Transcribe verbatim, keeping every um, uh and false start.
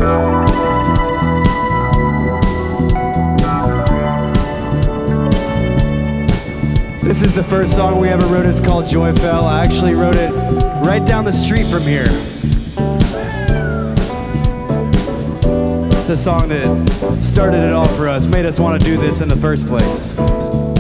This is the first song we ever wrote. It's called Joy Fell. I actually wrote it right down the street from here. It's a song that started it all for us, made us want to do this in the first place.